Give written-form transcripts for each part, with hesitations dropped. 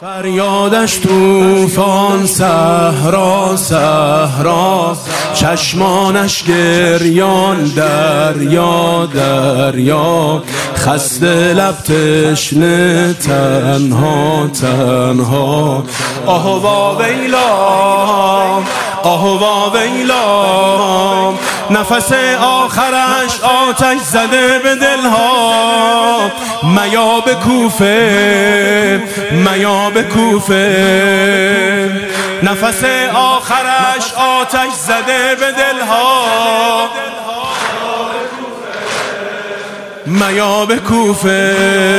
فریادش طوفان صحرا صحرا، چشمانش گریان دریا دریا، خسته لب تشنه تنها تنها. آه وا ویلا آه وا ویلا، نفس آخرش آتش زده به دلها. میا به کوفه میا به کوفه، نفس آخرش آتش زده به دلها. میا به کوفه،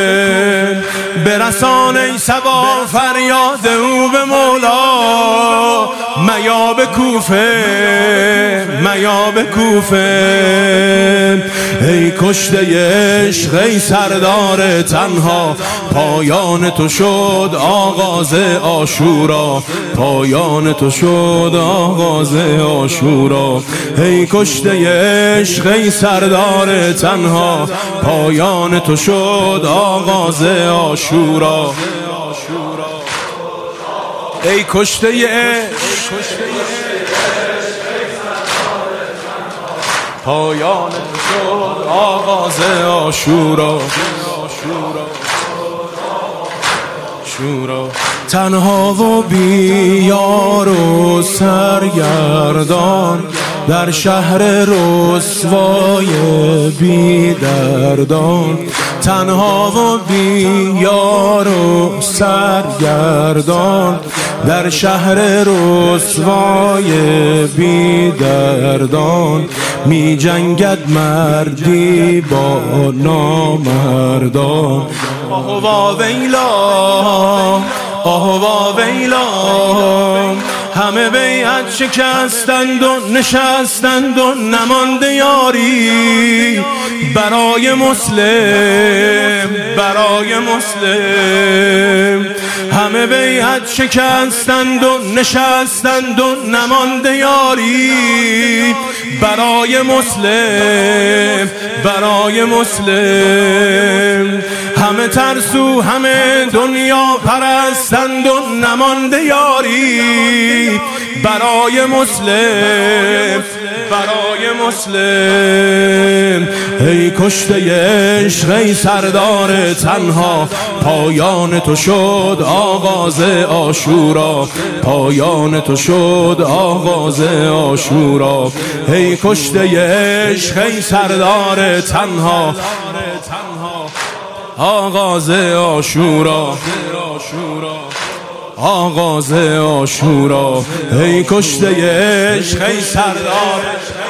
برسان ای صبا فریاد او به مولا. میا به کوفه میا به کوفه، ای کشته عشق ای سردار تنها. پایان تو شد آغاز عاشورا، پایان تو شد آغاز عاشورا. ای کشته عشق ای سردار تنها، پایان تو شد آغاز عاشورا. ای کشته عشق پایان تو شد آغاز عاشورا. تنها و بیار و سرگردان، در شهر رسوای بیدردان. تنها و بیار و سرگردان، در شهر رسوای بیدردان. می جنگد مردی با نامردان. آه وا ویلا آه وا ویلا، همه بیعت شکستند و نشستند و نمانده یاری. برای مسلم برای مسلم، همه بیعت شکستند و نشستند و نمانده یاری. برای مسلم برای مسلم، همه ترسو همه دنیا پرستند و نمانده یاری. برای مسلم برای مسلم، ای کشته عشق ای سردار تنها. پایان تو شد آغاز عاشورا، پایان تو شد آغاز عاشورا. ای کشته عشق ای سردار تنها، آغاز عاشورا آغاز عاشورا. ای کشته عشق ای سردار